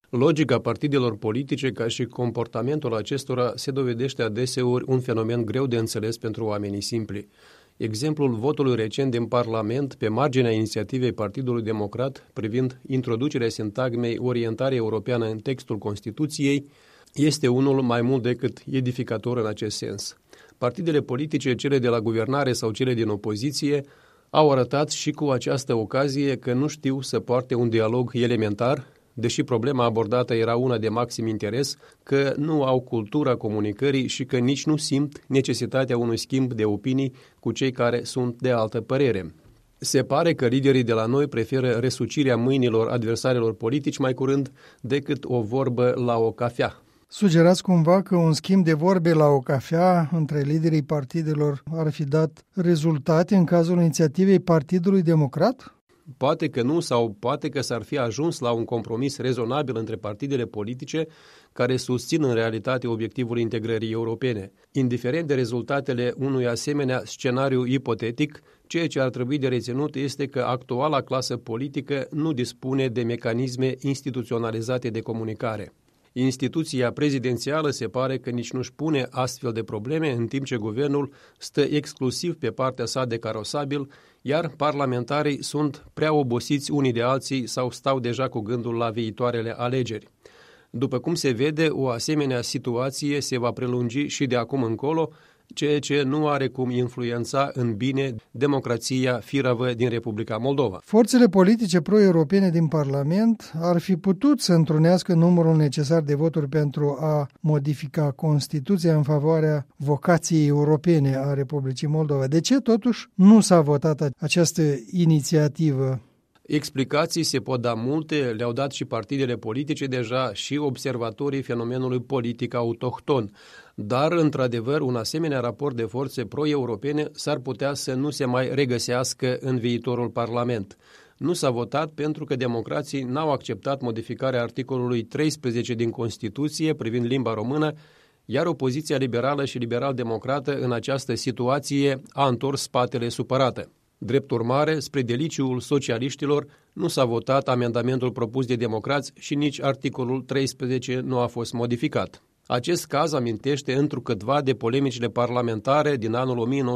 Logica partidelor politice ca și comportamentul acestora se dovedește adeseori un fenomen greu de înțeles pentru oamenii simpli. Exemplul votului recent din Parlament pe marginea inițiativei Partidului Democrat privind introducerea sintagmei orientare europeană în textul Constituției este unul mai mult decât edificator în acest sens. Partidele politice, cele de la guvernare sau cele din opoziție, au arătat și cu această ocazie că nu știu să poarte un dialog elementar, deși problema abordată era una de maxim interes, că nu au cultura comunicării și că nici nu simt necesitatea unui schimb de opinii cu cei care sunt de altă părere. Se pare că liderii de la noi preferă resucirea mâinilor adversarilor politici mai curând decât o vorbă la o cafea. Sugerați cumva că un schimb de vorbe la o cafea între liderii partidelor ar fi dat rezultate în cazul inițiativei Partidului Democrat? Poate că nu, sau poate că s-ar fi ajuns la un compromis rezonabil între partidele politice care susțin în realitate obiectivul integrării europene. Indiferent de rezultatele unui asemenea scenariu ipotetic, ceea ce ar trebui de reținut este că actuala clasă politică nu dispune de mecanisme instituționalizate de comunicare. Instituția prezidențială se pare că nici nu-și pune astfel de probleme, în timp ce guvernul stă exclusiv pe partea sa de carosabil, iar parlamentarii sunt prea obosiți unii de alții sau stau deja cu gândul la viitoarele alegeri. După cum se vede, o asemenea situație se va prelungi și de acum încolo, ceea ce nu are cum influența în bine democrația firavă din Republica Moldova. Forțele politice pro-europene din Parlament ar fi putut să întrunească numărul necesar de voturi pentru a modifica Constituția în favoarea vocației europene a Republicii Moldova. De ce totuși nu s-a votat această inițiativă? Explicații se pot da multe, le-au dat și partidele politice deja și observatorii fenomenului politic autohton. Dar, într-adevăr, un asemenea raport de forțe pro-europene s-ar putea să nu se mai regăsească în viitorul Parlament. Nu s-a votat pentru că democrații n-au acceptat modificarea articolului 13 din Constituție privind limba română, iar opoziția liberală și liberal-democrată în această situație a întors spatele supărată. Drept urmare, spre deliciul socialiștilor, nu s-a votat amendamentul propus de democrați și nici articolul 13 nu a fost modificat. Acest caz amintește întrucâtva de polemicile parlamentare din anul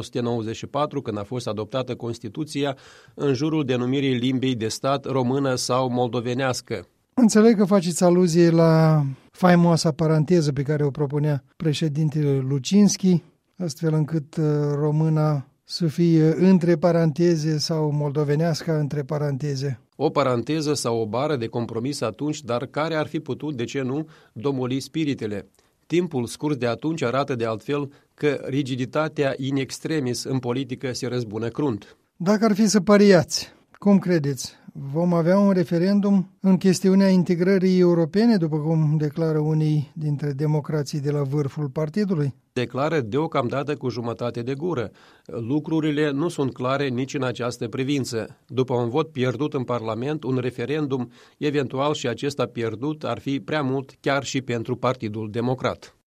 1994, când a fost adoptată Constituția, în jurul denumirii limbii de stat română sau moldovenească. Înțeleg că faceți aluzie la faimoasa paranteză pe care o propunea președintele Lucinski, astfel încât româna să fie între paranteze sau moldovenească între paranteze. O paranteză sau o bară de compromis atunci, dar care ar fi putut, de ce nu, domoli spiritele. Timpul scurs de atunci arată de altfel că rigiditatea in extremis în politică se răzbună crunt. Dacă ar fi să pariați, cum credeți? Vom avea un referendum în chestiunea integrării europene, după cum declară unii dintre democrații de la vârful partidului? Declară deocamdată cu jumătate de gură. Lucrurile nu sunt clare nici în această privință. După un vot pierdut în Parlament, un referendum, eventual și acesta pierdut, ar fi prea mult chiar și pentru Partidul Democrat.